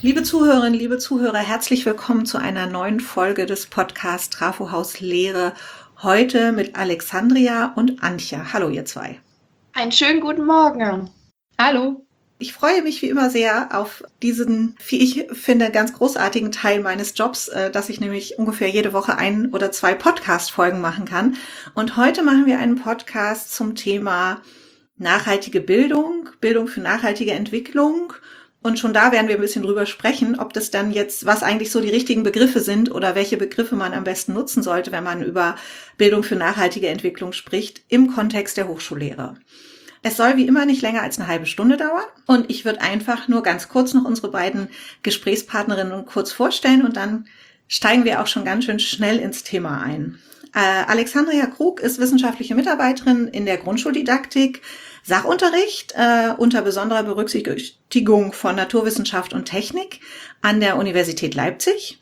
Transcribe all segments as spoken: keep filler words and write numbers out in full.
Liebe Zuhörerinnen, liebe Zuhörer, herzlich willkommen zu einer neuen Folge des Podcasts Trafohaus Lehre. Heute mit Alexandria und Antje. Hallo ihr zwei. Einen schönen guten Morgen. Hallo. Ich freue mich wie immer sehr auf diesen, wie ich finde, ganz großartigen Teil meines Jobs, dass ich nämlich ungefähr jede Woche ein oder zwei Podcast-Folgen machen kann. Und heute machen wir einen Podcast zum Thema nachhaltige Bildung, Bildung für nachhaltige Entwicklung. Und schon da werden wir ein bisschen drüber sprechen, ob das dann jetzt, was eigentlich so die richtigen Begriffe sind oder welche Begriffe man am besten nutzen sollte, wenn man über Bildung für nachhaltige Entwicklung spricht, im Kontext der Hochschullehre. Es soll wie immer nicht länger als eine halbe Stunde dauern und ich würde einfach nur ganz kurz noch unsere beiden Gesprächspartnerinnen kurz vorstellen und dann steigen wir auch schon ganz schön schnell ins Thema ein. Äh, Alexandria Krug ist wissenschaftliche Mitarbeiterin in der Grundschuldidaktik, Sachunterricht äh, unter besonderer Berücksichtigung von Naturwissenschaft und Technik an der Universität Leipzig.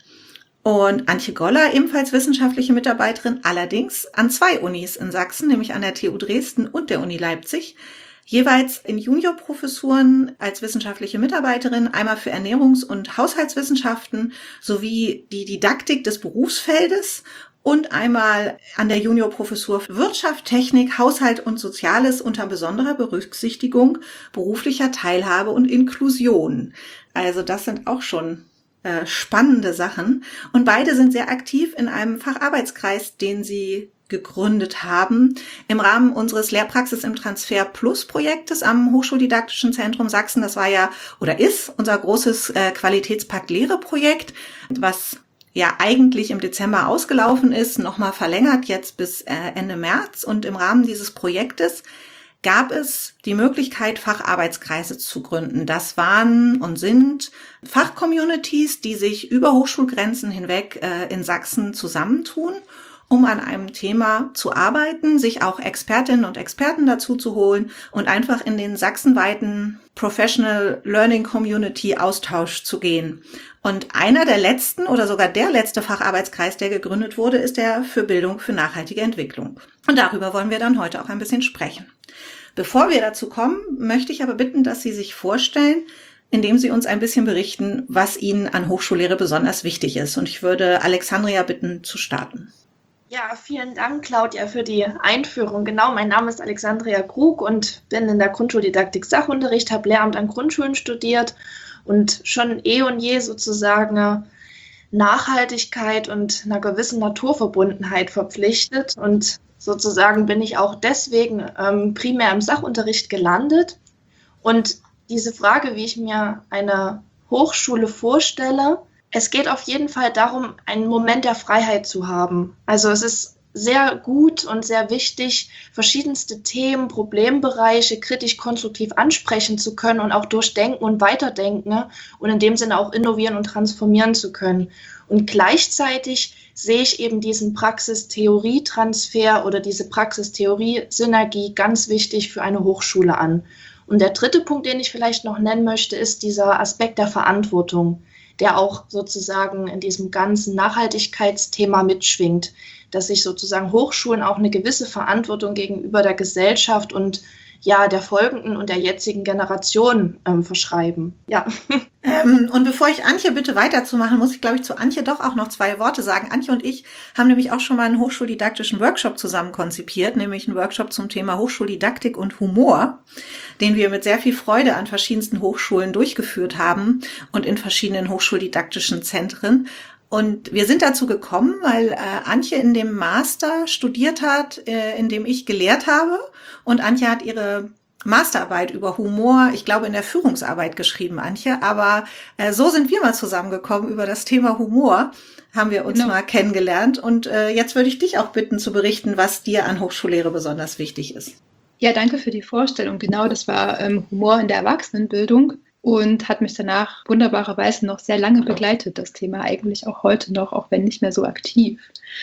Und Antje Goller, ebenfalls wissenschaftliche Mitarbeiterin, allerdings an zwei Unis in Sachsen, nämlich an der T U Dresden und der Uni Leipzig, jeweils in Juniorprofessuren als wissenschaftliche Mitarbeiterin, einmal für Ernährungs- und Haushaltswissenschaften sowie die Didaktik des Berufsfeldes und einmal an der Juniorprofessur für Wirtschaft, Technik, Haushalt und Soziales unter besonderer Berücksichtigung beruflicher Teilhabe und Inklusion. Also das sind auch schon äh, spannende Sachen. Und beide sind sehr aktiv in einem Facharbeitskreis, den sie gegründet haben, im Rahmen unseres Lehrpraxis im Transfer Plus Projektes am Hochschuldidaktischen Zentrum Sachsen. Das war ja oder ist unser großes äh, Qualitätspakt Lehre Projekt, was ja eigentlich im Dezember ausgelaufen ist, nochmal verlängert jetzt bis äh, Ende März. Und im Rahmen dieses Projektes gab es die Möglichkeit, Facharbeitskreise zu gründen. Das waren und sind Fachcommunities, die sich über Hochschulgrenzen hinweg äh, in Sachsen zusammentun, um an einem Thema zu arbeiten, sich auch Expertinnen und Experten dazu zu holen und einfach in den sachsenweiten Professional Learning Community Austausch zu gehen. Und einer der letzten oder sogar der letzte Facharbeitskreis, der gegründet wurde, ist der für Bildung für nachhaltige Entwicklung. Und darüber wollen wir dann heute auch ein bisschen sprechen. Bevor wir dazu kommen, möchte ich aber bitten, dass Sie sich vorstellen, indem Sie uns ein bisschen berichten, was Ihnen an Hochschullehre besonders wichtig ist. Und ich würde Alexandria bitten, zu starten. Ja, vielen Dank, Claudia, für die Einführung. Genau, mein Name ist Alexandria Krug und bin in der Grundschuldidaktik Sachunterricht, habe Lehramt an Grundschulen studiert und schon eh und je sozusagen Nachhaltigkeit und einer gewissen Naturverbundenheit verpflichtet. Und sozusagen bin ich auch deswegen ähm, primär im Sachunterricht gelandet. Und diese Frage, wie ich mir eine Hochschule vorstelle, es geht auf jeden Fall darum, einen Moment der Freiheit zu haben. Also es ist sehr gut und sehr wichtig, verschiedenste Themen, Problembereiche kritisch konstruktiv ansprechen zu können und auch durchdenken und weiterdenken und in dem Sinne auch innovieren und transformieren zu können. Und gleichzeitig sehe ich eben diesen Praxis-Theorie-Transfer oder diese Praxis-Theorie-Synergie ganz wichtig für eine Hochschule an. Und der dritte Punkt, den ich vielleicht noch nennen möchte, ist dieser Aspekt der Verantwortung, der auch sozusagen in diesem ganzen Nachhaltigkeitsthema mitschwingt, dass sich sozusagen Hochschulen auch eine gewisse Verantwortung gegenüber der Gesellschaft und ja der folgenden und der jetzigen Generation ähm, verschreiben. Ja. Ähm, und bevor ich Antje bitte weiterzumachen, muss ich, glaube ich, zu Antje doch auch noch zwei Worte sagen. Antje und ich haben nämlich auch schon mal einen hochschuldidaktischen Workshop zusammen konzipiert, nämlich einen Workshop zum Thema Hochschuldidaktik und Humor, den wir mit sehr viel Freude an verschiedensten Hochschulen durchgeführt haben und in verschiedenen hochschuldidaktischen Zentren. Und wir sind dazu gekommen, weil äh, Antje in dem Master studiert hat, äh, in dem ich gelehrt habe. Und Antje hat ihre Masterarbeit über Humor, ich glaube in der Führungsarbeit geschrieben, Antje. Aber äh, so sind wir mal zusammengekommen über das Thema Humor, haben wir uns genau. mal kennengelernt. Und äh, jetzt würde ich dich auch bitten zu berichten, was dir an Hochschullehre besonders wichtig ist. Ja, danke für die Vorstellung. Genau, das war ähm, Humor in der Erwachsenenbildung. Und hat mich danach wunderbarerweise noch sehr lange begleitet, das Thema eigentlich auch heute noch, auch wenn nicht mehr so aktiv.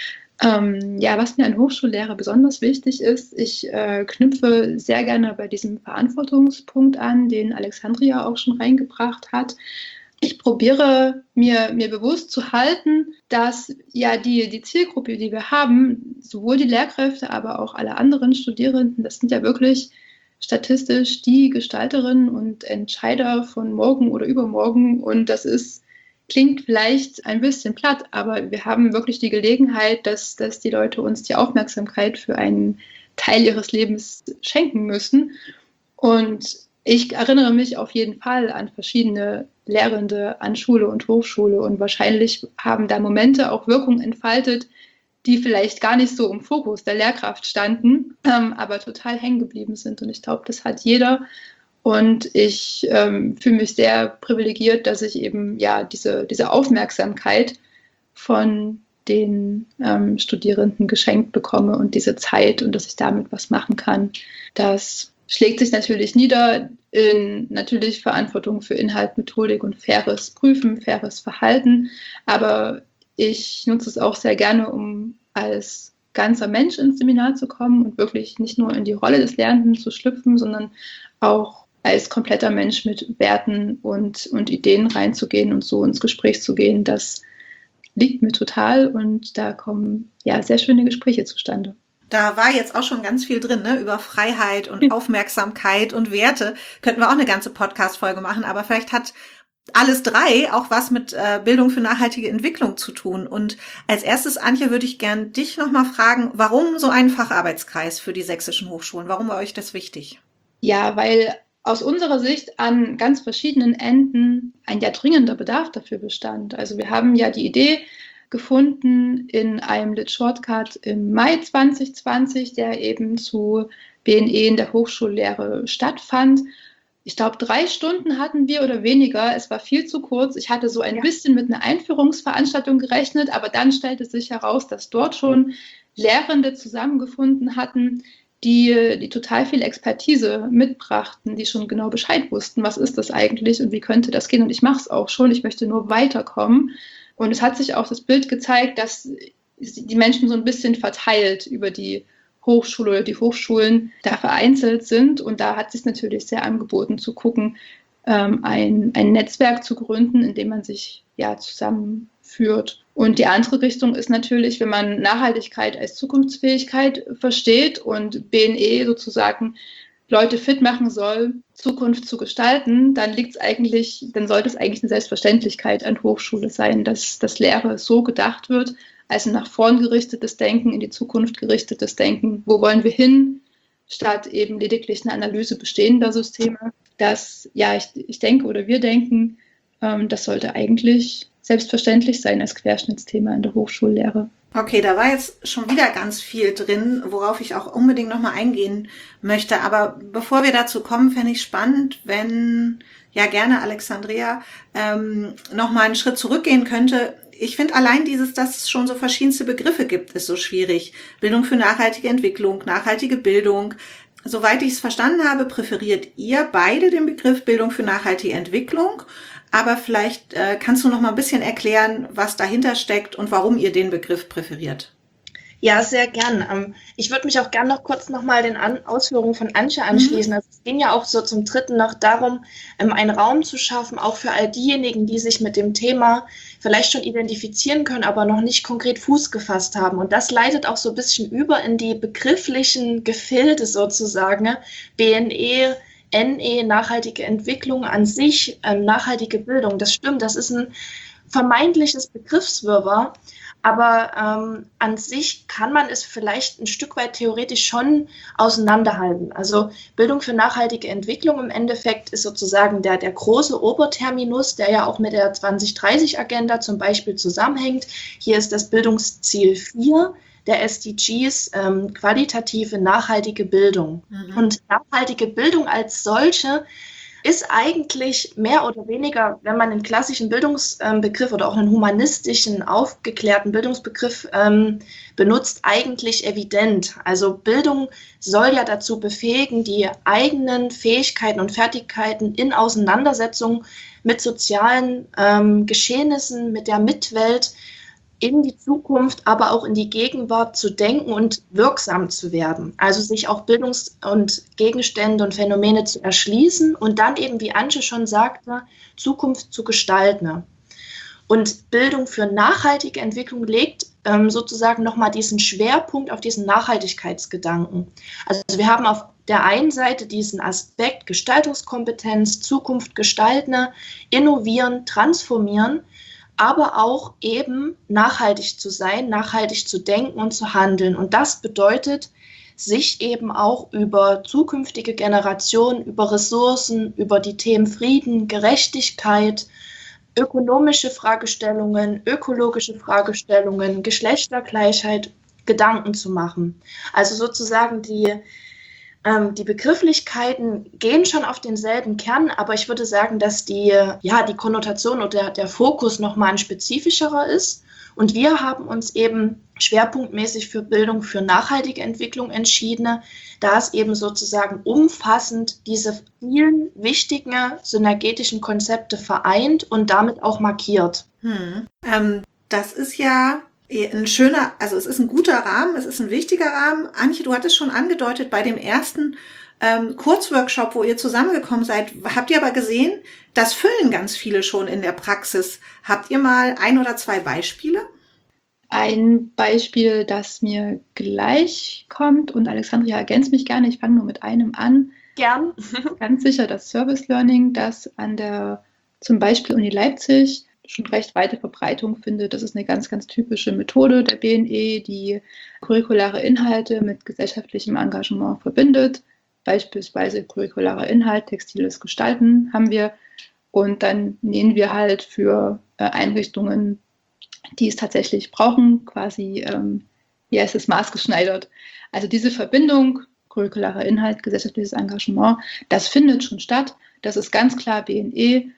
Ähm, ja, was mir an Hochschullehre besonders wichtig ist, ich äh, knüpfe sehr gerne bei diesem Verantwortungspunkt an, den Alexandria auch schon reingebracht hat. Ich probiere mir, mir bewusst zu halten, dass ja die, die Zielgruppe, die wir haben, sowohl die Lehrkräfte, aber auch alle anderen Studierenden, das sind ja wirklich statistisch die Gestalterinnen und Entscheider von morgen oder übermorgen. Und das ist, klingt vielleicht ein bisschen platt, aber wir haben wirklich die Gelegenheit, dass, dass die Leute uns die Aufmerksamkeit für einen Teil ihres Lebens schenken müssen. Und ich erinnere mich auf jeden Fall an verschiedene Lehrende an Schule und Hochschule und wahrscheinlich haben da Momente auch Wirkung entfaltet, die vielleicht gar nicht so im Fokus der Lehrkraft standen, ähm, aber total hängen geblieben sind. Und ich glaube, das hat jeder. Und ich ähm, fühle mich sehr privilegiert, dass ich eben ja diese, diese Aufmerksamkeit von den ähm, Studierenden geschenkt bekomme und diese Zeit und dass ich damit was machen kann. Das schlägt sich natürlich nieder in natürlich Verantwortung für Inhalt, Methodik und faires Prüfen, faires Verhalten. Aber ich nutze es auch sehr gerne, um als ganzer Mensch ins Seminar zu kommen und wirklich nicht nur in die Rolle des Lernenden zu schlüpfen, sondern auch als kompletter Mensch mit Werten und, und Ideen reinzugehen und so ins Gespräch zu gehen. Das liegt mir total und da kommen ja sehr schöne Gespräche zustande. Da war jetzt auch schon ganz viel drin, ne? Über Freiheit und Aufmerksamkeit und Werte. Könnten wir auch eine ganze Podcast-Folge machen, aber vielleicht hat alles drei auch was mit äh, Bildung für nachhaltige Entwicklung zu tun. Und als erstes, Antje, würde ich gern dich nochmal fragen, warum so ein Facharbeitskreis für die sächsischen Hochschulen? Warum war euch das wichtig? Ja, weil aus unserer Sicht an ganz verschiedenen Enden ein ja dringender Bedarf dafür bestand. Also wir haben ja die Idee gefunden in einem Lit Shortcut im Mai zwanzig zwanzig, der eben zu B N E in der Hochschullehre stattfand. Ich glaube, drei Stunden hatten wir oder weniger. Es war viel zu kurz. Ich hatte so ein ja. bisschen mit einer Einführungsveranstaltung gerechnet, aber dann stellte sich heraus, dass dort schon Lehrende zusammengefunden hatten, die, die total viel Expertise mitbrachten, die schon genau Bescheid wussten, was ist das eigentlich und wie könnte das gehen. Und ich mache es auch schon, ich möchte nur weiterkommen. Und es hat sich auch das Bild gezeigt, dass die Menschen so ein bisschen verteilt über die Hochschule oder die Hochschulen da vereinzelt sind. Und da hat es sich natürlich sehr angeboten zu gucken, ähm, ein, ein Netzwerk zu gründen, in dem man sich ja zusammenführt. Und die andere Richtung ist natürlich, wenn man Nachhaltigkeit als Zukunftsfähigkeit versteht und B N E sozusagen Leute fit machen soll, Zukunft zu gestalten, dann liegt es eigentlich, dann sollte es eigentlich eine Selbstverständlichkeit an Hochschule sein, dass, dass Lehre so gedacht wird, also nach vorn gerichtetes Denken, in die Zukunft gerichtetes Denken. Wo wollen wir hin, statt eben lediglich eine Analyse bestehender Systeme? Das, ja, ich, ich denke oder wir denken, ähm, das sollte eigentlich selbstverständlich sein als Querschnittsthema in der Hochschullehre. Okay, da war jetzt schon wieder ganz viel drin, worauf ich auch unbedingt nochmal eingehen möchte. Aber bevor wir dazu kommen, fände ich spannend, wenn, ja gerne Alexandria, ähm, nochmal einen Schritt zurückgehen könnte. Ich finde allein dieses, dass es schon so verschiedenste Begriffe gibt, ist so schwierig. Bildung für nachhaltige Entwicklung, nachhaltige Bildung. Soweit ich es verstanden habe, präferiert ihr beide den Begriff Bildung für nachhaltige Entwicklung. Aber vielleicht äh, kannst du noch mal ein bisschen erklären, was dahinter steckt und warum ihr den Begriff präferiert. Ja, sehr gern. Ähm, ich würde mich auch gern noch kurz noch mal den An- Ausführungen von Antje anschließen. Mhm. Also es ging ja auch so zum Dritten noch darum, ähm, einen Raum zu schaffen, auch für all diejenigen, die sich mit dem Thema vielleicht schon identifizieren können, aber noch nicht konkret Fuß gefasst haben. Und das leitet auch so ein bisschen über in die begrifflichen Gefilde sozusagen, B N E, N E, nachhaltige Entwicklung an sich, ähm, nachhaltige Bildung. Das stimmt, das ist ein vermeintliches Begriffswirrwarr, aber ähm, an sich kann man es vielleicht ein Stück weit theoretisch schon auseinanderhalten. Also Bildung für nachhaltige Entwicklung im Endeffekt ist sozusagen der, der große Oberterminus, der ja auch mit der zwanzig dreißig Agenda zum Beispiel zusammenhängt. Hier ist das Bildungsziel vier. Der S D Gs, ähm, qualitative, nachhaltige Bildung. Mhm. Und nachhaltige Bildung als solche ist eigentlich mehr oder weniger, wenn man einen klassischen Bildungsbegriff oder auch einen humanistischen, aufgeklärten Bildungsbegriff ähm, benutzt, eigentlich evident. Also Bildung soll ja dazu befähigen, die eigenen Fähigkeiten und Fertigkeiten in Auseinandersetzung mit sozialen ähm, Geschehnissen, mit der Mitwelt, in die Zukunft, aber auch in die Gegenwart zu denken und wirksam zu werden. Also sich auch Bildungs- und Gegenstände und Phänomene zu erschließen und dann eben, wie Antje schon sagte, Zukunft zu gestalten. Und Bildung für nachhaltige Entwicklung legt ähm, sozusagen nochmal diesen Schwerpunkt auf diesen Nachhaltigkeitsgedanken. Also wir haben auf der einen Seite diesen Aspekt Gestaltungskompetenz, Zukunft gestalten, innovieren, transformieren, aber auch eben nachhaltig zu sein, nachhaltig zu denken und zu handeln. Und das bedeutet, sich eben auch über zukünftige Generationen, über Ressourcen, über die Themen Frieden, Gerechtigkeit, ökonomische Fragestellungen, ökologische Fragestellungen, Geschlechtergleichheit Gedanken zu machen. Also sozusagen die, ähm, die Begrifflichkeiten gehen schon auf denselben Kern, aber ich würde sagen, dass die, ja, die Konnotation oder der, der Fokus nochmal ein spezifischerer ist. Und wir haben uns eben schwerpunktmäßig für Bildung für nachhaltige Entwicklung entschieden, da es eben sozusagen umfassend diese vielen wichtigen synergetischen Konzepte vereint und damit auch markiert. Hm. Ähm, das ist ja ein schöner, also es ist ein guter Rahmen, es ist ein wichtiger Rahmen. Antje, du hattest schon angedeutet, bei dem ersten ähm, Kurzworkshop, wo ihr zusammengekommen seid, habt ihr aber gesehen, das füllen ganz viele schon in der Praxis. Habt ihr mal ein oder zwei Beispiele? Ein Beispiel, das mir gleich kommt, und Alexandria ergänzt mich gerne, ich fange nur mit einem an. Gern. Ganz sicher das Service Learning, das an der zum Beispiel Uni Leipzig schon recht weite Verbreitung findet. Das ist eine ganz, ganz typische Methode der B N E, die curriculare Inhalte mit gesellschaftlichem Engagement verbindet. Beispielsweise curricularer Inhalt, textiles Gestalten haben wir. Und dann nähen wir halt für äh, Einrichtungen, die es tatsächlich brauchen, quasi, ähm, ja, es ist maßgeschneidert. Also diese Verbindung, curricularer Inhalt, gesellschaftliches Engagement, das findet schon statt. Das ist ganz klar B N E.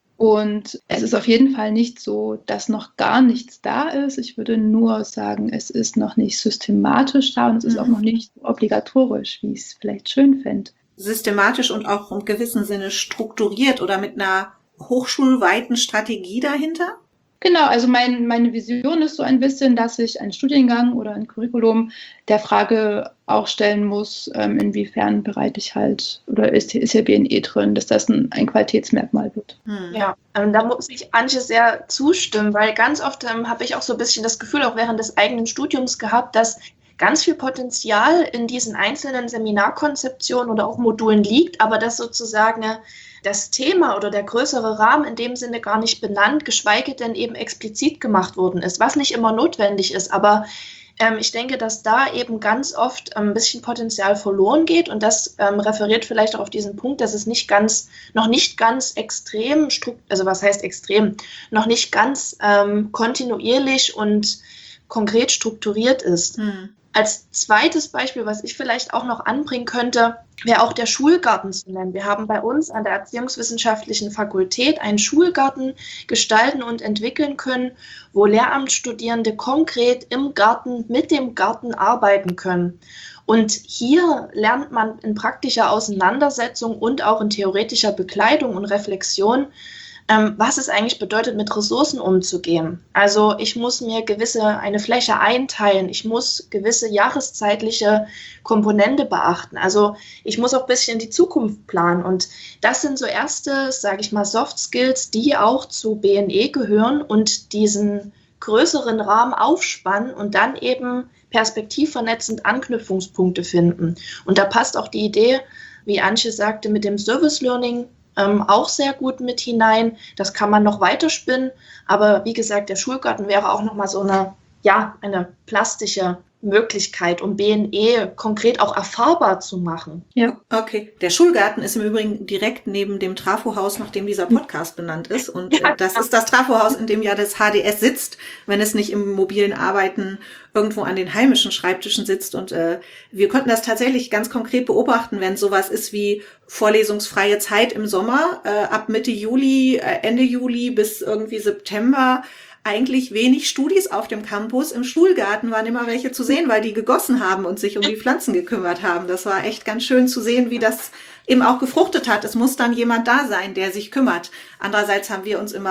Und es ist auf jeden Fall nicht so, dass noch gar nichts da ist. Ich würde nur sagen, es ist noch nicht systematisch da und es ist mhm. auch noch nicht obligatorisch, wie ich es vielleicht schön fände. Systematisch und auch im gewissen Sinne strukturiert oder mit einer hochschulweiten Strategie dahinter? Genau, also mein, meine Vision ist so ein bisschen, dass ich einen Studiengang oder ein Curriculum der Frage auch stellen muss, ähm, inwiefern bereite ich halt, oder ist, ist hier B N E drin, dass das ein, ein Qualitätsmerkmal wird. Hm. Ja, ähm, da muss ich Antje sehr zustimmen, weil ganz oft ähm, habe ich auch so ein bisschen das Gefühl, auch während des eigenen Studiums gehabt, dass ganz viel Potenzial in diesen einzelnen Seminarkonzeptionen oder auch Modulen liegt, aber dass sozusagen das Thema oder der größere Rahmen in dem Sinne gar nicht benannt, geschweige denn eben explizit gemacht worden ist, was nicht immer notwendig ist. Aber ähm, ich denke, dass da eben ganz oft ähm, ein bisschen Potenzial verloren geht und das ähm, referiert vielleicht auch auf diesen Punkt, dass es nicht ganz, noch nicht ganz extrem, also was heißt extrem, noch nicht ganz ähm, kontinuierlich und konkret strukturiert ist. Hm. Als zweites Beispiel, was ich vielleicht auch noch anbringen könnte, wäre auch der Schulgarten zu nennen. Wir haben bei uns an der Erziehungswissenschaftlichen Fakultät einen Schulgarten gestalten und entwickeln können, wo Lehramtsstudierende konkret im Garten mit dem Garten arbeiten können. Und hier lernt man in praktischer Auseinandersetzung und auch in theoretischer Begleitung und Reflexion, Ähm, was es eigentlich bedeutet, mit Ressourcen umzugehen. Also ich muss mir gewisse eine Fläche einteilen, ich muss gewisse jahreszeitliche Komponente beachten. Also ich muss auch ein bisschen in die Zukunft planen. Und das sind so erste, sage ich mal, Soft Skills, die auch zu B N E gehören und diesen größeren Rahmen aufspannen und dann eben perspektivvernetzend Anknüpfungspunkte finden. Und da passt auch die Idee, wie Antje sagte, mit dem Service Learning Ähm, auch sehr gut mit hinein. Das kann man noch weiterspinnen, aber wie gesagt, der Schulgarten wäre auch nochmal so eine, ja, eine plastische Möglichkeit, um B N E konkret auch erfahrbar zu machen. Ja, okay. Der Schulgarten ist im Übrigen direkt neben dem Trafohaus, nach dem dieser Podcast benannt ist. Und ja, das ist das Trafohaus, in dem ja das H D S sitzt, wenn es nicht im mobilen Arbeiten irgendwo an den heimischen Schreibtischen sitzt. Und äh, wir konnten das tatsächlich ganz konkret beobachten, wenn sowas ist wie vorlesungsfreie Zeit im Sommer, äh, ab Mitte Juli, äh, Ende Juli bis irgendwie September, eigentlich wenig Studis auf dem Campus. Im Schulgarten waren immer welche zu sehen, weil die gegossen haben und sich um die Pflanzen gekümmert haben. Das war echt ganz schön zu sehen, wie das eben auch gefruchtet hat. Es muss dann jemand da sein, der sich kümmert. Andererseits haben wir uns immer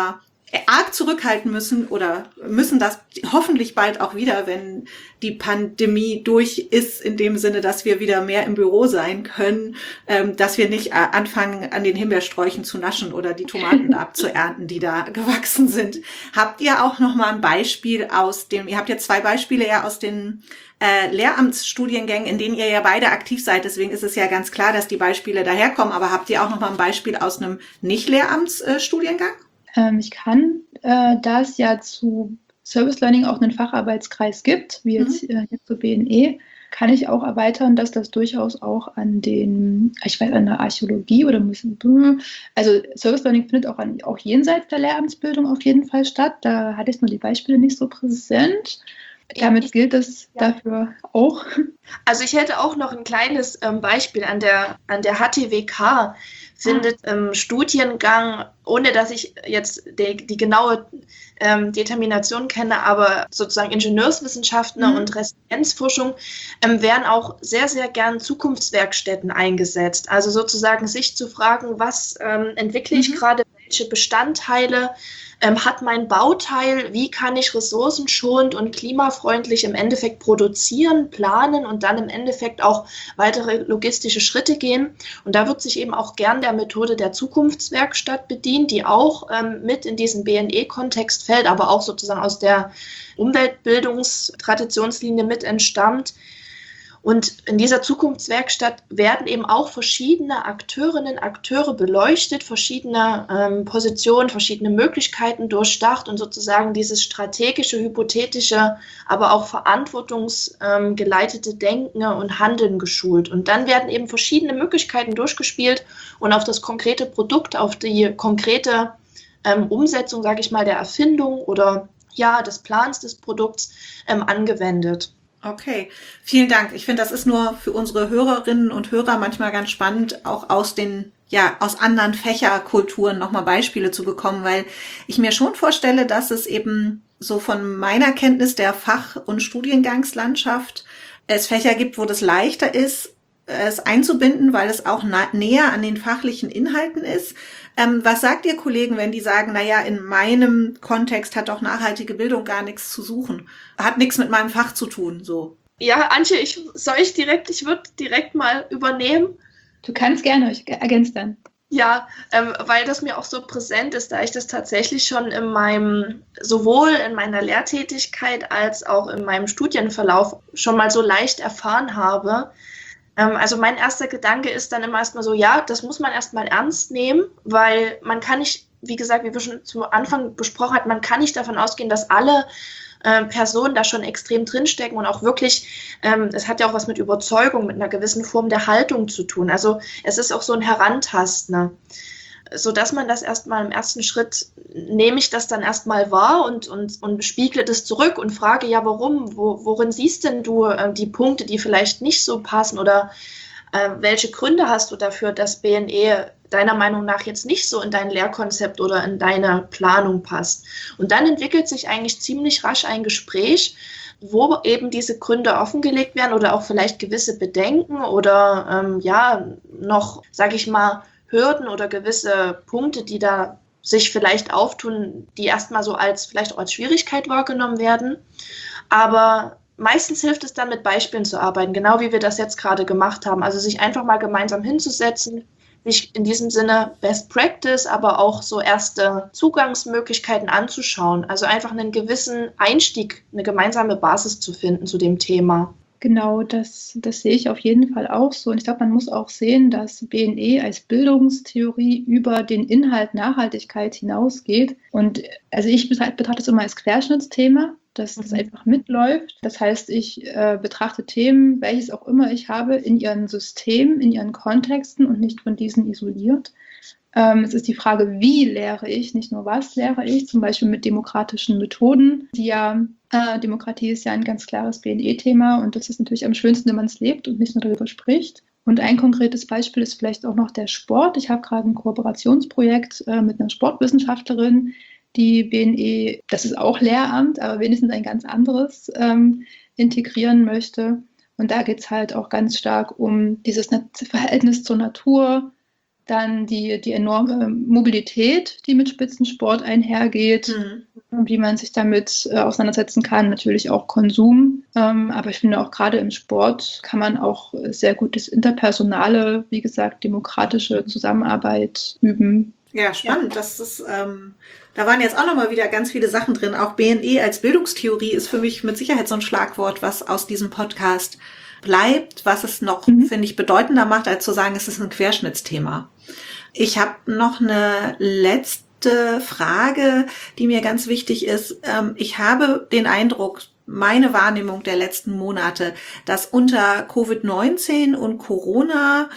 arg zurückhalten müssen oder müssen das hoffentlich bald auch wieder, wenn die Pandemie durch ist, in dem Sinne, dass wir wieder mehr im Büro sein können, ähm, dass wir nicht äh, anfangen, an den Himbeersträuchen zu naschen oder die Tomaten abzuernten, die da gewachsen sind. Habt ihr auch noch mal ein Beispiel aus dem, ihr habt ja zwei Beispiele ja aus den äh, Lehramtsstudiengängen, in denen ihr ja beide aktiv seid, deswegen ist es ja ganz klar, dass die Beispiele daherkommen, aber habt ihr auch noch mal ein Beispiel aus einem Nicht-Lehramtsstudiengang? Ähm, ich kann, äh, da es ja zu Service Learning auch einen Facharbeitskreis gibt, wie jetzt, mhm. äh, jetzt zu B N E, kann ich auch erweitern, dass das durchaus auch an den, ich weiß, an der Archäologie oder müssen, also Service Learning findet auch, an, auch jenseits der Lehramtsbildung auf jeden Fall statt. Da hatte ich nur die Beispiele nicht so präsent. Damit gilt es ja dafür auch. Also ich hätte auch noch ein kleines ähm, Beispiel an der, an der H T W K. Findet im ähm, Studiengang, ohne dass ich jetzt die, die genaue ähm, Determination kenne, aber sozusagen Ingenieurswissenschaften mhm. und Resilienzforschung ähm, werden auch sehr, sehr gern Zukunftswerkstätten eingesetzt. Also sozusagen sich zu fragen, was ähm, entwickle ich mhm. gerade, welche Bestandteile ähm, hat mein Bauteil, wie kann ich ressourcenschonend und klimafreundlich im Endeffekt produzieren, planen und dann im Endeffekt auch weitere logistische Schritte gehen. Und da wird sich eben auch gern der Methode der Zukunftswerkstatt bedient, die auch ähm, mit in diesen B N E-Kontext fällt, aber auch sozusagen aus der Umweltbildungstraditionslinie mit entstammt. Und in dieser Zukunftswerkstatt werden eben auch verschiedene Akteurinnen, Akteure beleuchtet, verschiedene ähm, Positionen, verschiedene Möglichkeiten durchdacht und sozusagen dieses strategische, hypothetische, aber auch verantwortungsgeleitete ähm, Denken und Handeln geschult. Und dann werden eben verschiedene Möglichkeiten durchgespielt und auf das konkrete Produkt, auf die konkrete ähm, Umsetzung, sage ich mal, der Erfindung oder ja, des Plans des Produkts ähm, angewendet. Okay, vielen Dank. Ich finde, das ist nur für unsere Hörerinnen und Hörer manchmal ganz spannend, auch aus den, ja, aus anderen Fächerkulturen nochmal Beispiele zu bekommen, weil ich mir schon vorstelle, dass es eben so von meiner Kenntnis der Fach- und Studiengangslandschaft es Fächer gibt, wo das leichter ist, es einzubinden, weil es auch na- näher an den fachlichen Inhalten ist. Ähm, was sagt ihr Kollegen, wenn die sagen, na ja, in meinem Kontext hat doch nachhaltige Bildung gar nichts zu suchen, hat nichts mit meinem Fach zu tun, so? Ja, Antje, ich soll ich direkt, ich würde direkt mal übernehmen. Du kannst gerne, ich ergänze dann. Ja, ähm, weil das mir auch so präsent ist, da ich das tatsächlich schon in meinem, sowohl in meiner Lehrtätigkeit als auch in meinem Studienverlauf schon mal so leicht erfahren habe. Also mein erster Gedanke ist dann immer erstmal so, ja, das muss man erstmal ernst nehmen, weil man kann nicht, wie gesagt, wie wir schon zu Anfang besprochen hatten, man kann nicht davon ausgehen, dass alle äh, Personen da schon extrem drinstecken und auch wirklich, ähm, es hat ja auch was mit Überzeugung, mit einer gewissen Form der Haltung zu tun. Also es ist auch so ein Herantasten, ne? Sodass man das erstmal im ersten Schritt, nehme ich das dann erstmal wahr und, und, und spiegle das zurück und frage, ja, warum? Wo, worin siehst denn du äh, die Punkte, die vielleicht nicht so passen oder äh, welche Gründe hast du dafür, dass B N E deiner Meinung nach jetzt nicht so in dein Lehrkonzept oder in deine Planung passt? Und dann entwickelt sich eigentlich ziemlich rasch ein Gespräch, wo eben diese Gründe offengelegt werden oder auch vielleicht gewisse Bedenken oder ähm, ja, noch, sage ich mal, Hürden oder gewisse Punkte, die da sich vielleicht auftun, die erstmal so als vielleicht auch als Schwierigkeit wahrgenommen werden. Aber meistens hilft es dann, mit Beispielen zu arbeiten, genau wie wir das jetzt gerade gemacht haben. Also sich einfach mal gemeinsam hinzusetzen, sich in diesem Sinne Best Practice, aber auch so erste Zugangsmöglichkeiten anzuschauen. Also einfach einen gewissen Einstieg, eine gemeinsame Basis zu finden zu dem Thema. Genau, das, das sehe ich auf jeden Fall auch so. Und ich glaube, man muss auch sehen, dass B N E als Bildungstheorie über den Inhalt Nachhaltigkeit hinausgeht. Und also ich betrachte es immer als Querschnittsthema, dass das mhm. einfach mitläuft. Das heißt, ich äh, betrachte Themen, welches auch immer ich habe, in ihren Systemen, in ihren Kontexten und nicht von diesen isoliert. Ähm, es ist die Frage, wie lehre ich, nicht nur was lehre ich, zum Beispiel mit demokratischen Methoden, die ja Äh, Demokratie ist ja ein ganz klares B N E-Thema und das ist natürlich am schönsten, wenn man es lebt und nicht nur darüber spricht. Und ein konkretes Beispiel ist vielleicht auch noch der Sport. Ich habe gerade ein Kooperationsprojekt äh, mit einer Sportwissenschaftlerin, die B N E, das ist auch Lehramt, aber wenigstens ein ganz anderes, ähm, integrieren möchte. Und da geht es halt auch ganz stark um dieses Verhältnis zur Natur, Dann die, die enorme Mobilität, die mit Spitzensport einhergeht, mhm. wie man sich damit äh, auseinandersetzen kann. Natürlich auch Konsum. Ähm, aber ich finde auch gerade im Sport kann man auch sehr gut das interpersonale, wie gesagt, demokratische Zusammenarbeit üben. Ja, spannend. Ja. Das ist, ähm, da waren jetzt auch nochmal wieder ganz viele Sachen drin. Auch B N E als Bildungstheorie ist für mich mit Sicherheit so ein Schlagwort, was aus diesem Podcast bleibt, was es noch, mhm. finde ich, bedeutender macht, als zu sagen, es ist ein Querschnittsthema. Ich habe noch eine letzte Frage, die mir ganz wichtig ist. Ich habe den Eindruck, meine Wahrnehmung der letzten Monate, dass unter Covid neunzehn und Corona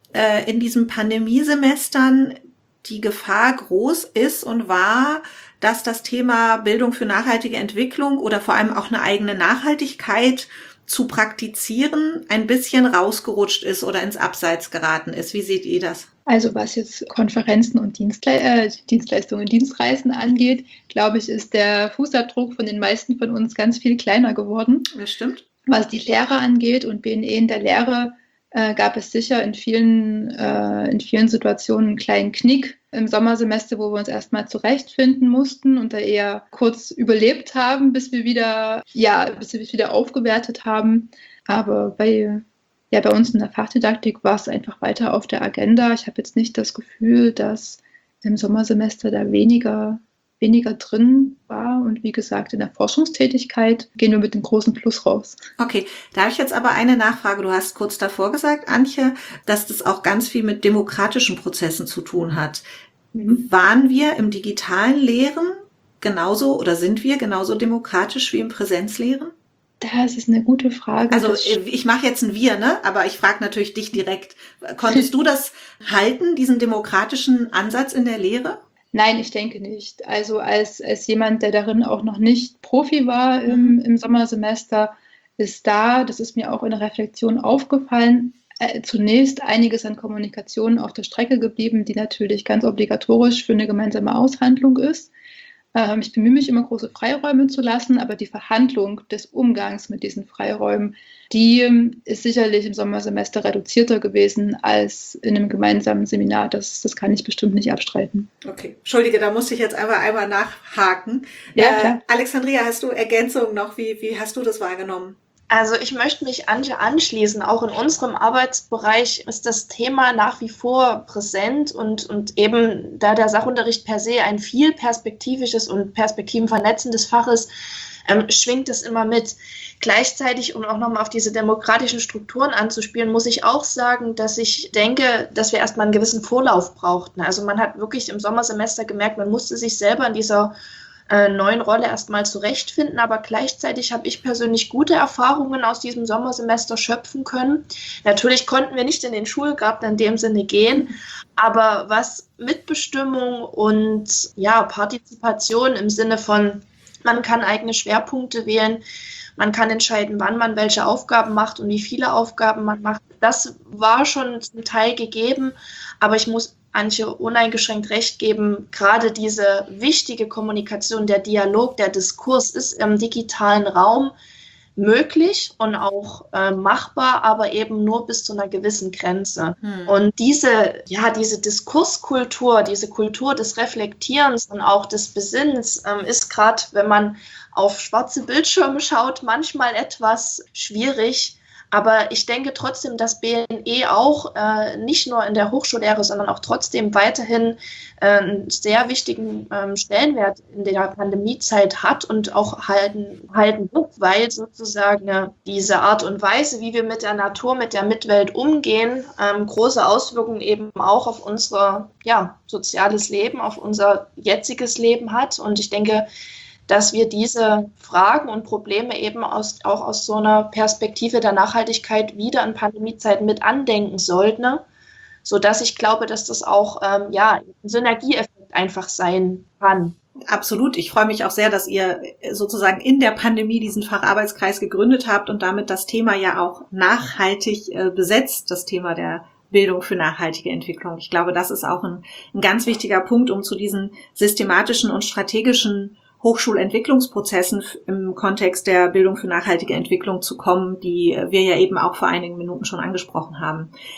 in diesen Pandemiesemestern die Gefahr groß ist und war, dass das Thema Bildung für nachhaltige Entwicklung oder vor allem auch eine eigene Nachhaltigkeit zu praktizieren ein bisschen rausgerutscht ist oder ins Abseits geraten ist. Wie seht ihr das? Also was jetzt Konferenzen und Dienstle- äh, Dienstleistungen, Dienstreisen angeht, glaube ich, ist der Fußabdruck von den meisten von uns ganz viel kleiner geworden. Das stimmt. Was die Lehre angeht und B N E in der Lehre, äh, gab es sicher in vielen, äh, in vielen Situationen einen kleinen Knick im Sommersemester, wo wir uns erstmal zurechtfinden mussten und da eher kurz überlebt haben, bis wir wieder, ja, bis wir wieder aufgewertet haben. Aber bei, ja, bei uns in der Fachdidaktik war es einfach weiter auf der Agenda. Ich habe jetzt nicht das Gefühl, dass im Sommersemester da weniger weniger drin war. Und wie gesagt, in der Forschungstätigkeit gehen wir mit dem großen Plus raus. Okay, da habe ich jetzt aber eine Nachfrage. Du hast kurz davor gesagt, Antje, dass das auch ganz viel mit demokratischen Prozessen zu tun hat. Mhm. Waren wir im digitalen Lehren genauso oder sind wir genauso demokratisch wie im Präsenzlehren? Das ist eine gute Frage. Also ich mache jetzt ein Wir, ne? Aber ich frage natürlich dich direkt. Konntest du das halten, diesen demokratischen Ansatz in der Lehre? Nein, ich denke nicht. Also als, als jemand, der darin auch noch nicht Profi war im, im Sommersemester, ist da, das ist mir auch in der Reflexion aufgefallen, äh, zunächst einiges an Kommunikation auf der Strecke geblieben, die natürlich ganz obligatorisch für eine gemeinsame Aushandlung ist. Ähm, ich bemühe mich immer, große Freiräume zu lassen, aber die Verhandlung des Umgangs mit diesen Freiräumen, die ist sicherlich im Sommersemester reduzierter gewesen als in einem gemeinsamen Seminar. Das, das kann ich bestimmt nicht abstreiten. Okay, Entschuldige, da musste ich jetzt einfach einmal nachhaken. Ja, äh, klar. Alexandria, hast du Ergänzungen noch? Wie, wie hast du das wahrgenommen? Also ich möchte mich Antje anschließen. Auch in unserem Arbeitsbereich ist das Thema nach wie vor präsent und, und eben da der Sachunterricht per se ein viel perspektivisches und perspektivenvernetzendes Fach ist, ähm, schwingt es immer mit. Gleichzeitig, um auch nochmal auf diese demokratischen Strukturen anzuspielen, muss ich auch sagen, dass ich denke, dass wir erstmal einen gewissen Vorlauf brauchten. Also man hat wirklich im Sommersemester gemerkt, man musste sich selber in dieser äh, neuen Rolle erstmal zurechtfinden, aber gleichzeitig habe ich persönlich gute Erfahrungen aus diesem Sommersemester schöpfen können. Natürlich konnten wir nicht in den Schulgarten in dem Sinne gehen, aber was Mitbestimmung und ja, Partizipation im Sinne von, man kann eigene Schwerpunkte wählen, man kann entscheiden, wann man welche Aufgaben macht und wie viele Aufgaben man macht. Das war schon zum Teil gegeben, aber ich muss Antje uneingeschränkt recht geben, gerade diese wichtige Kommunikation, der Dialog, der Diskurs ist im digitalen Raum möglich und auch äh, machbar, aber eben nur bis zu einer gewissen Grenze. Hm. Und diese, ja, diese Diskurskultur, diese Kultur des Reflektierens und auch des Besinnens ähm, ist gerade, wenn man auf schwarze Bildschirme schaut, manchmal etwas schwierig. Aber ich denke trotzdem, dass B N E auch äh, nicht nur in der Hochschullehre, sondern auch trotzdem weiterhin äh, einen sehr wichtigen ähm, Stellenwert in der Pandemiezeit hat und auch halten, halten wird, weil sozusagen äh, diese Art und Weise, wie wir mit der Natur, mit der Mitwelt umgehen, ähm, große Auswirkungen eben auch auf unser ja, soziales Leben, auf unser jetziges Leben hat. Und ich denke, dass wir diese Fragen und Probleme eben aus, auch aus so einer Perspektive der Nachhaltigkeit wieder in Pandemiezeiten mit andenken sollten, ne? Sodass ich glaube, dass das auch ähm, ja, ein Synergieeffekt einfach sein kann. Absolut. Ich freue mich auch sehr, dass ihr sozusagen in der Pandemie diesen Facharbeitskreis gegründet habt und damit das Thema ja auch nachhaltig äh, besetzt, das Thema der Bildung für nachhaltige Entwicklung. Ich glaube, das ist auch ein, ein ganz wichtiger Punkt, um zu diesen systematischen und strategischen Hochschulentwicklungsprozessen im Kontext der Bildung für nachhaltige Entwicklung zu kommen, die wir ja eben auch vor einigen Minuten schon angesprochen haben.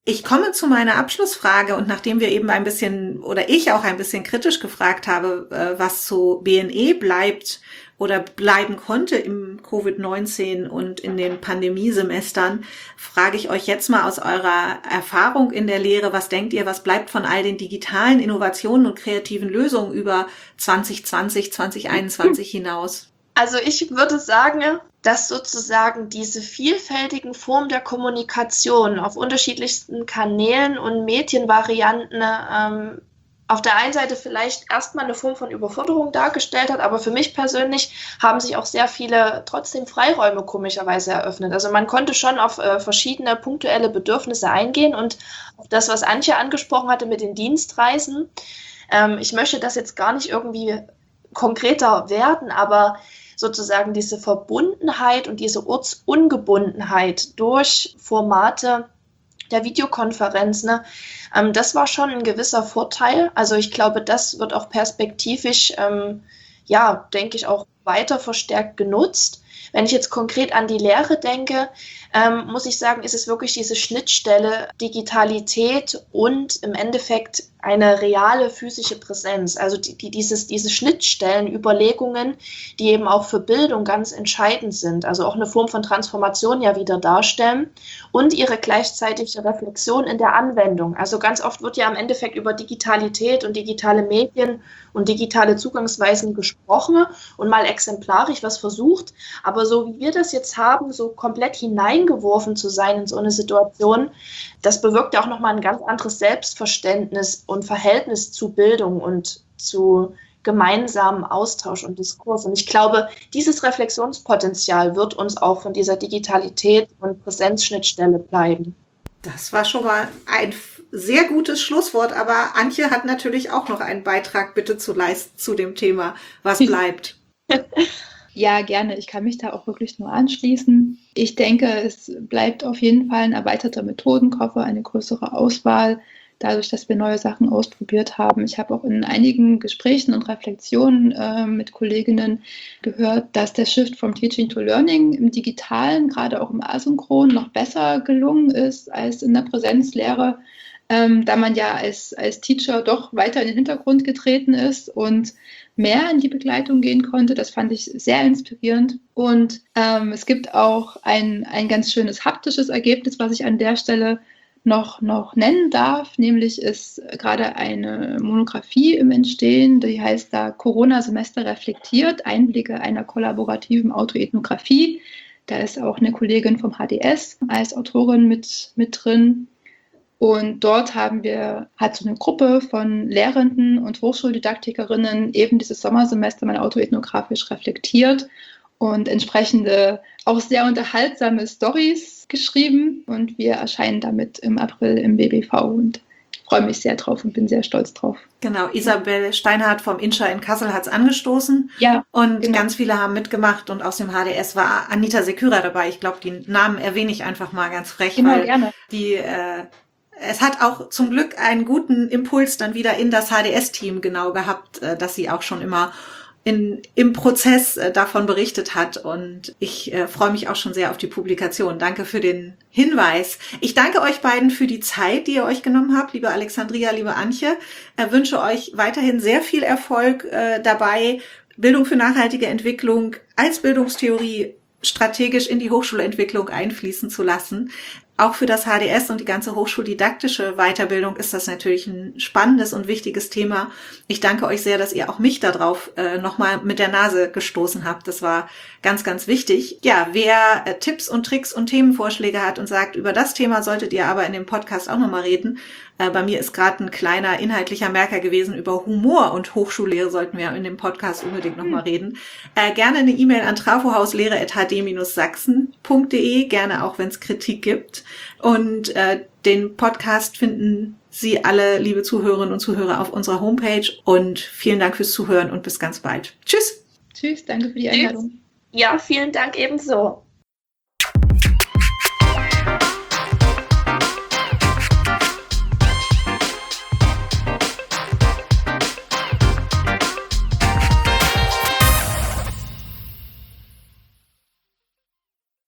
Ich komme zu meiner Abschlussfrage und nachdem wir eben ein bisschen oder ich auch ein bisschen kritisch gefragt habe, was zu B N E bleibt oder bleiben konnte im Covid neunzehn und in den Pandemiesemestern, frage ich euch jetzt mal aus eurer Erfahrung in der Lehre, was denkt ihr, was bleibt von all den digitalen Innovationen und kreativen Lösungen über zwanzig zwanzig, zwanzig einundzwanzig hinaus? Also ich würde sagen, dass sozusagen diese vielfältigen Formen der Kommunikation auf unterschiedlichsten Kanälen und Medienvarianten ähm, auf der einen Seite vielleicht erstmal eine Form von Überforderung dargestellt hat, aber für mich persönlich haben sich auch sehr viele trotzdem Freiräume komischerweise eröffnet. Also man konnte schon auf äh, verschiedene punktuelle Bedürfnisse eingehen und auf das, was Antje angesprochen hatte mit den Dienstreisen. Ähm, ich möchte das jetzt gar nicht irgendwie konkreter werden, aber sozusagen diese Verbundenheit und diese Ortsungebundenheit durch Formate der Videokonferenz, ne, ähm, das war schon ein gewisser Vorteil. Also ich glaube, das wird auch perspektivisch, ähm, ja, denke ich, auch weiter verstärkt genutzt. Wenn ich jetzt konkret an die Lehre denke, ähm, muss ich sagen, ist es wirklich diese Schnittstelle Digitalität und im Endeffekt eine reale physische Präsenz. Also die, die, dieses, diese Schnittstellenüberlegungen, die eben auch für Bildung ganz entscheidend sind, also auch eine Form von Transformation ja wieder darstellen und ihre gleichzeitige Reflexion in der Anwendung. Also ganz oft wird ja im Endeffekt über Digitalität und digitale Medien und digitale Zugangsweisen gesprochen und mal exemplarisch was versucht, aber so wie wir das jetzt haben, so komplett hineingeworfen zu sein in so eine Situation, das bewirkt ja auch nochmal ein ganz anderes Selbstverständnis und Verhältnis zu Bildung und zu gemeinsamen Austausch und Diskurs. Und ich glaube, dieses Reflexionspotenzial wird uns auch von dieser Digitalität und Präsenzschnittstelle bleiben. Das war schon mal ein sehr gutes Schlusswort, aber Antje hat natürlich auch noch einen Beitrag bitte zu leisten zu dem Thema, was bleibt. Ja, gerne. Ich kann mich da auch wirklich nur anschließen. Ich denke, es bleibt auf jeden Fall ein erweiterter Methodenkoffer, eine größere Auswahl, dadurch, dass wir neue Sachen ausprobiert haben. Ich habe auch in einigen Gesprächen und Reflexionen äh, mit Kolleginnen gehört, dass der Shift from Teaching to Learning im Digitalen, gerade auch im Asynchron, noch besser gelungen ist als in der Präsenzlehre, ähm, da man ja als, als Teacher doch weiter in den Hintergrund getreten ist und mehr in die Begleitung gehen konnte. Das fand ich sehr inspirierend. Und ähm, es gibt auch ein, ein ganz schönes haptisches Ergebnis, was ich an der Stelle noch, noch nennen darf. Nämlich ist gerade eine Monographie im Entstehen, die heißt da Corona-Semester reflektiert, Einblicke einer kollaborativen Autoethnographie. Da ist auch eine Kollegin vom H D S als Autorin mit, mit drin. Und dort haben wir, hat so eine Gruppe von Lehrenden und Hochschuldidaktikerinnen eben dieses Sommersemester mal autoethnografisch reflektiert und entsprechende, auch sehr unterhaltsame Storys geschrieben. Und wir erscheinen damit im April im B B V und freue mich sehr drauf und bin sehr stolz drauf. Genau, Isabel Steinhardt vom INSCHA in Kassel hat es angestoßen. Ja, und genau. Ganz viele haben mitgemacht und aus dem H D S war Anita Seküra dabei. Ich glaube, die Namen erwähne ich einfach mal ganz frech, Immer weil gerne. die äh, es hat auch zum Glück einen guten Impuls dann wieder in das H D S-Team genau gehabt, äh, dass sie auch schon immer in, im Prozess äh, davon berichtet hat. Und ich äh, freue mich auch schon sehr auf die Publikation. Danke für den Hinweis. Ich danke euch beiden für die Zeit, die ihr euch genommen habt, liebe Alexandria, liebe Antje. Ich wünsche euch weiterhin sehr viel Erfolg äh, dabei, Bildung für nachhaltige Entwicklung als Bildungstheorie strategisch in die Hochschulentwicklung einfließen zu lassen. Auch für das H D S und die ganze hochschuldidaktische Weiterbildung ist das natürlich ein spannendes und wichtiges Thema. Ich danke euch sehr, dass ihr auch mich darauf äh, nochmal mit der Nase gestoßen habt. Das war ganz, ganz wichtig. Ja, wer äh, Tipps und Tricks und Themenvorschläge hat und sagt, über das Thema solltet ihr aber in dem Podcast auch nochmal reden. Äh, bei mir ist gerade ein kleiner inhaltlicher Merker gewesen, über Humor und Hochschullehre sollten wir in dem Podcast unbedingt nochmal reden. Äh, gerne eine E-Mail an trafohauslehre at h d dash sachsen punkt d e, gerne auch, wenn es Kritik gibt. Und äh, den Podcast finden Sie alle, liebe Zuhörerinnen und Zuhörer, auf unserer Homepage. Und vielen Dank fürs Zuhören und bis ganz bald. Tschüss. Tschüss, danke für die Einladung. Ja, vielen Dank ebenso.